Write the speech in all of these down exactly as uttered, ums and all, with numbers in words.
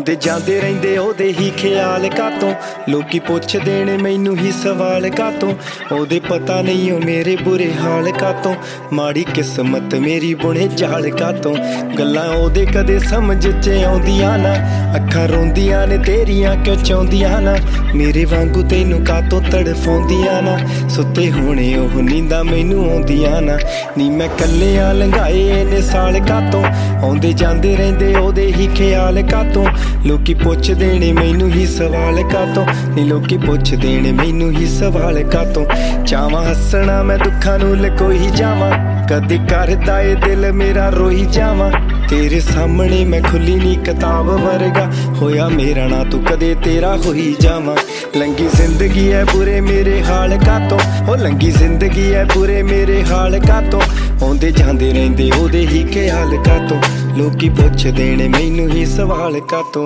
ਆਉਂਦੇ ਜਾਂਦੇ ਰਹਿੰਦੇ ਉਹਦੇ ਹੀ ਖਿਆਲ ਕਾਤੋਂ, ਲੋਕੀ ਪੁੱਛਦੇ ਨੇ ਮੈਨੂੰ ਹੀ ਸਵਾਲ ਕਾਤੋਂ। ਉਹਦੇ ਪਤਾ ਨਹੀਂ ਉਹ ਮੇਰੇ ਬੁਰੇ ਹਾਲ ਕਾਤੋਂ, ਮਾੜੀ ਕਿਸਮਤ ਮੇਰੀ ਬੁਣੇ ਜਾਲ ਕਾਤੋਂ। ਗੱਲਾਂ ਉਹਦੇ ਕਦੇ ਸਮਝ 'ਚ ਆਉਂਦੀਆਂ ਨਾ, ਅੱਖਾਂ ਰੋਂਦੀਆਂ ਨੇ ਤੇਰੀਆਂ ਕਿਉਂ ਚਾਹੁੰਦੀਆਂ ਨਾ, ਮੇਰੇ ਵਾਂਗੂ ਤੈਨੂੰ ਕਾਤੋਂ ਤੜਫਾਉਂਦੀਆਂ ਨਾ। ਸੁੱਤੇ ਹੋਣੇ ਉਹ ਨੀਂਦਾਂ ਮੈਨੂੰ ਆਉਂਦੀਆਂ ਨਾ, ਨੀ ਮੈਂ ਕੱਲਿਆਂ ਲੰਘਾਏ ਨੇ ਸਾਲ ਕਾਤੋਂ। ਆਉਂਦੇ ਜਾਂਦੇ ਰਹਿੰਦੇ ਉਹਦੇ ਹੀ ਖਿਆਲ ਕਾਤੋਂ, ਲੋਕੀ ਪੁੱਛਦੇ ਨੇ ਮੈਨੂੰ ਹੀ ਸਵਾਲ ਕਾਤੋਂ, ਨੀ ਲੋਕੀ ਪੁੱਛਦੇ ਨੇ ਮੈਨੂੰ ਹੀ ਸਵਾਲ ਕਾਤੋਂ। ਚਾਵਾਂ ਹੱਸਣਾ ਮੈਂ ਦੁੱਖਾਂ ਨੂੰ ਲਕੋਈ ਜਾਵਾਂ, ਕਦੇ ਕਰਦਾ ਏ ਦਿਲ ਮੇਰਾ ਰੋਈ ਜਾਵਾਂ। ਤੇਰੇ ਸਾਹਮਣੇ ਮੈਂ ਖੁੱਲੀ ਨੀ ਕਿਤਾਬ ਵਰਗਾ, ਹੋਇਆ ਮੇਰਾ ਨਾ ਤੂੰ ਕਦੇ ਤੇਰਾ ਹੋਈ ਜਾਵਾਂ। ਲੰਗੀ ਜ਼ਿੰਦਗੀ ਐ ਬੁਰੇ ਮੇਰੇ ਹਾਲ ਕਾਤੋਂ, ਹੋ ਲੰਗੀ ਜ਼ਿੰਦਗੀ ਐ ਬੁਰੇ ਮੇਰੇ ਹਾਲ ਕਾਤੋਂ। ਆਉਂਦੇ ਜਾਂਦੇ ਰਹਿੰਦੇ ਉਹਦੇ ਹੀ ਖਿਆਲ ਕਾਤੋਂ, ਲੋਕੀ ਪੁੱਛਦੇ ਨੇ ਮੈਨੂੰ ਹੀ ਸਵਾਲ ਕਾਤੋਂ।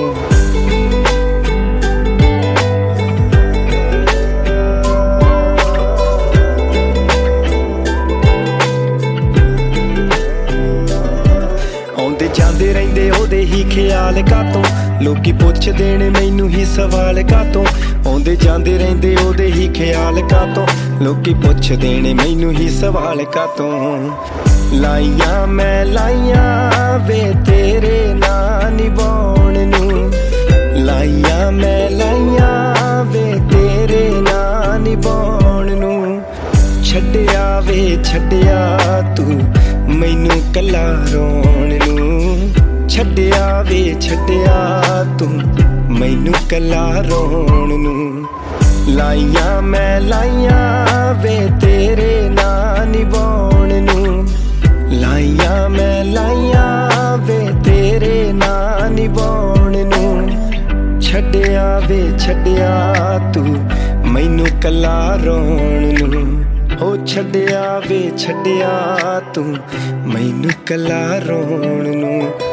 ਆਉਂਦੇ ਜਾਂਦੇ ਰਹਿੰਦੇ ਉਹਦੇ ਹੀ ਖਿਆਲ ਕਾਤੋਂ, ਲੋਕੀ ਪੁੱਛਦੇ ਨੇ ਮੈਨੂੰ ਹੀ ਸਵਾਲ ਕਾਤੋਂ। ਆਉਂਦੇ ਜਾਂਦੇ ਰਹਿੰਦੇ ਉਹਦੇ ਹੀ ਖਿਆਲ ਕਾਤੋਂ, ਲੋਕੀ ਪੁੱਛਦੇ ਨੇ ਮੈਨੂੰ ਹੀ ਸਵਾਲ ਕਾਤੋਂ। ਲਾਈਆਂ ਮੈਂ ਲਾਈਆਂ ਵੇ ਤੇਰੇ ਨਾਂ ਨਿਭਾਉਣ ਨੂੰ, ਲਾਈਆਂ ਮੈਂ ਲਾਈਆਂ ਵੇ ਤੇਰੇ ਨਾਂ ਨਿਭਾਉਣ ਨੂੰ। ਛੱਡਿਆ ਵੇ ਛੱਡਿਆ ਤੂੰ ਮੈਨੂੰ ਕੱਲਾ ਰੋਣ ਨੂੰ, ਛੱਡਿਆ ਵੇ ਛੱਡਿਆ ਤੂੰ ਮੈਨੂੰ ਕੱਲਾ ਰੋਣ ਨੂੰ। ਲਾਈਆਂ ਮੈਂ ਲਾਈਆਂ ਵੇ ਤੇਰੇ ਨਾਂ ਨਿਭਾਉਣ ਨੂੰ, ਲਾਈਆਂ ਮੈਂ ਲਾਈਆਂ ਵੇ ਤੇਰੇ ਨਾਂ ਨਿਭਾਉਣ ਨੂੰ। ਛੱਡਿਆ ਵੇ ਛੱਡਿਆ ਤੂੰ ਮੈਨੂੰ ਕੱਲਾ ਰੋਣ ਨੂੰ, ਹੋ ਛੱਡਿਆ ਵੇ ਛੱਡਿਆ ਤੂੰ ਮੈਨੂੰ ਕੱਲਾ ਰੋਣ ਨੂੰ।